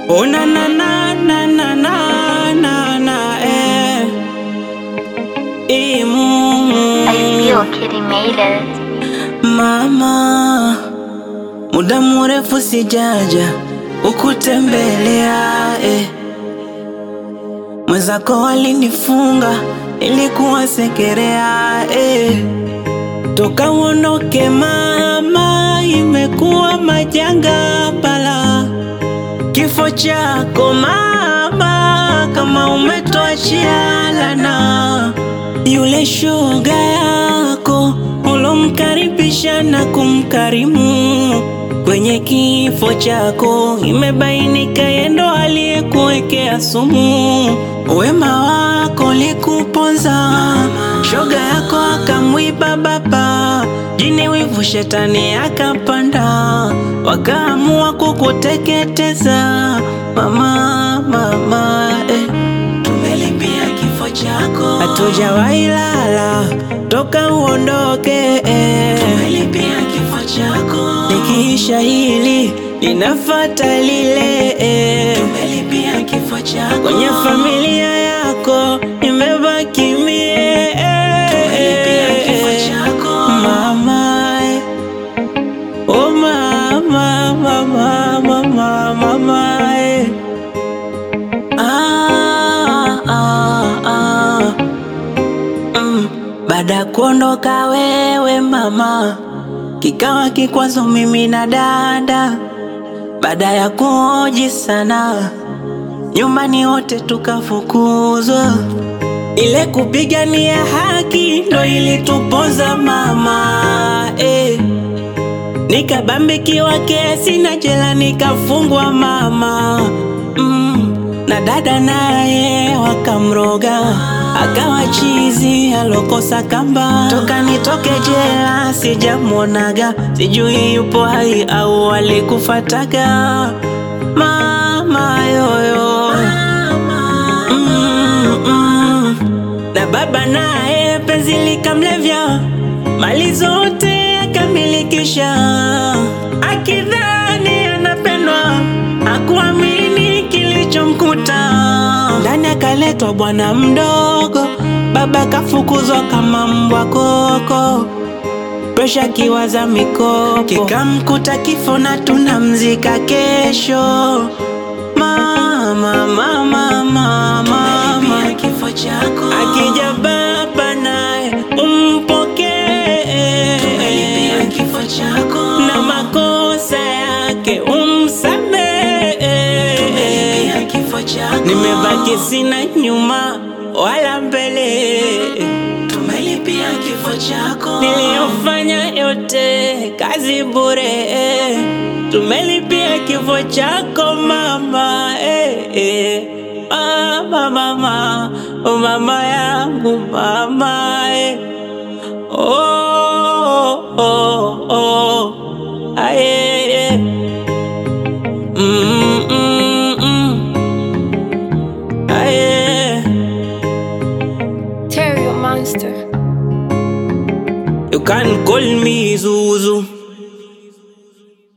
Oh na na na na na na na na I feel Kitty made it. Mama, muda mrefu sijaja ukutembelea mwenzako walinifunga ilikuwa sekerea toka uondoke mama, imekuwa majanga pala. Kifo chako mama, kama umetoachia lana. Yule shoga yako ulomkaribisha na kumkarimu, kwenye kifo chako imebainika yendo aliyekuwekea sumu. Wema wako likuponza, shoga yako akamwiba baba, jini wivu shetani akapanda, wakaamua kukuteketeza. Mama, tumelipia kifo chako, hatujawahi lala toka uondoke tumelipia kifo chako, nikiisha hili linafuata lile tumelipia kifo chako, kwenye familia yako nimebaki mie tumelipia kifo chako mama oh mama baada kuondoka wewe mama, kikawa kikwazo mimi na dada. Baada ya kuoji sana, nyumbani wote tukafukuzwa. Ile kupigania haki ndo ilituponza mama nikabambikiwa kesi na jela nikafungwa mama na dada naye wakamroga, akawa chizi alokosa kamba. Toka nitoke jela sijamuonaga, sijui yupo hai au alikufataga. Mama yoyo na baba naye penzi likamlevya, mali zote akamilikisha, akidhani anapendwa, hakuamini kilichomkuta. Ndani akaletwa bwana mdogo, baba kafukuzwa kama mbwa koko, presha kiwaza mikopo, kikamkuta kifo na tunamzika kesho. Mama, kifo chako, akija baba naye umpokee, tumelipia kifo chako, na makosa yake umsamehe, tumelipia kifo chako, nimebaki sina nyuma wala mbele, tumelipia kifo chako, niliyofanya yote kazi bure, tumelipia kifo chako mama mama yangu mama Terry Monster. You can call me Zuzu.